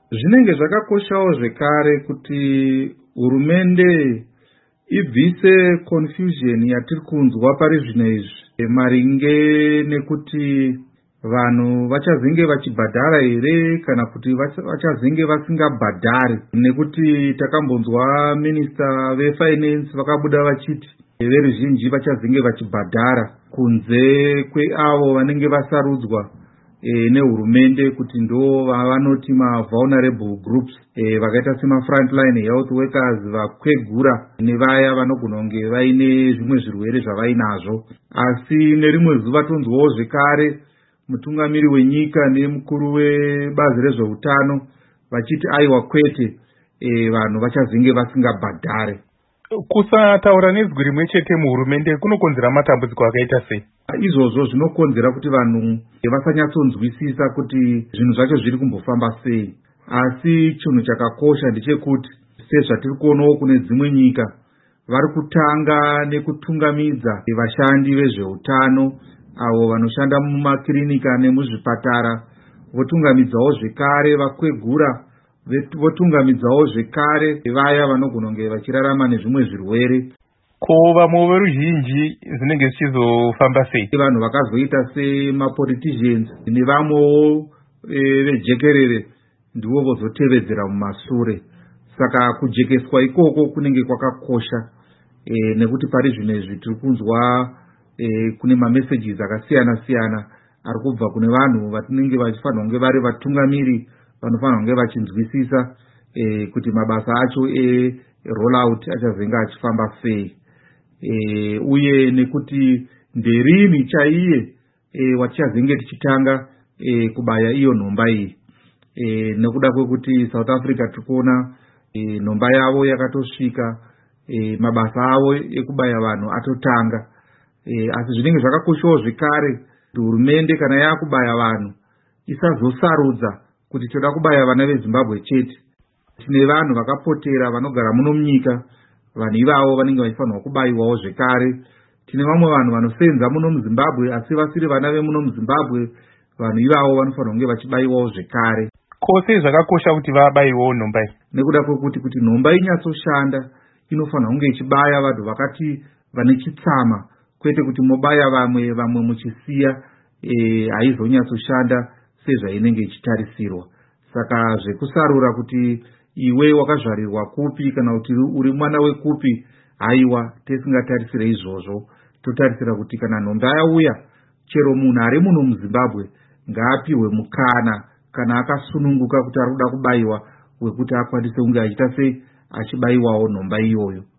Zvinenge zvakakoshawo zvekare kuti hurumende ibvise confusion yatiri kunzwa pari zvino izvi maringe nekuti vanhu vachazenge vachibhadhara here kana kuti vachazenge vasingabhadhari, nekuti takambonzwa minista vefinance vakabuda vachiti veruzhinji vachazenge vachibhadhara kunze kweavo vanenge vasarudzwa nehurumende kuti ndo vanoti vulnerable groups, vakaita sema frontline health workers, vakwegura nevaya vanogona kunge vaine zvimwe zvirwere zvavainazvo. Asi nerimwe zuva tonzwawo zvekare mutungamiri wenyika nemukuru webazi rezveutano vachiti aiwa kwete, vanhu vachazenge vasingabhadhare. Kusataura nezwi rimwe chete muhurumende kunokonzera matambudziko akaita sei? Izvozvo zvinokonzera kuti vanhu vasanyatsonzwisisa kuti zvinhu zvacho zviri kumbofamba sei. Asi chinhu chakakosha ndechekuti sezvatiri kuonawo kune dzimwe nyika vari kutanga nekutungamidza vashandi vezveutano avo vanoshanda mumakirinika nemuzvipatara, votungamidzawo zvekare vakwegura, votungamidzawo zvekare vaya vanogona kunge vachirarama nezvimwe zvirwere. Ko vamwe veruzhinji zvinenge zvichizofamba sei? Vanhu vakazoita semapoliticians nevamwewo vejekerere ndivo vozotevedzera mumashure. Saka kujekeswa ikoko kunenge kwakakosha, nekuti pari zvino izvi tiri kunzwa kune mamessages akasiyana siyana ari kubva kune vanhu vatinenge vachifanira kunge vari vatungamiri vanofanira kunge vachinzwisisa kuti mabasa acho rollout achazenge achifamba sei, uye nekuti nderini chaiye watichazenge tichitanga kubaya iyo nhomba iyi, nekuda kwekuti South Africa tikuona nhomba yavo yakatosvika, mabasa avo ekubaya vanhu atotanga. Asi zvinenge zvakakoshawo zvekare kuti hurumende kana yakubaya vanhu isazosarudza kuti toda kubaya vana veZimbabwe chete. Tine vanhu vakapotera vanogara muno munyika, vanhu ivavo vanenge vachifanirwa kubayiwawo zvekare. Tine vamwe vanhu vanosenza muno muZimbabwe asi vasiri vana vemuno muZimbabwe, vanhu ivavo vanofanirwa kunge vachibayiwawo zvekare. Kose zvakakosha kuti vabayiwawo nhomba iyi? Nekuda kwekuti kuti nhomba inyatsoshanda inofanirwa kunge ichibaya vanhu vakati vane chitsama, kwete kuti mobaya vamwe muchisiya, haizonyatsoshanda sezvainenge ichitarisirwa. Saka zvekusarura kuti iwe wakazvarirwa kupi kana kuti uri mwana wekupi, haiwa, tesingatarisire izvozvo. Totarisira kuti kana nhomba yauya, chero munhu ari muno muZimbabwe ngaapiwe mukana kana akasununguka kuti ari kuda kubayiwa, wekuti akwanise kunge achiita sei achibayiwawo nhomba iyoyo.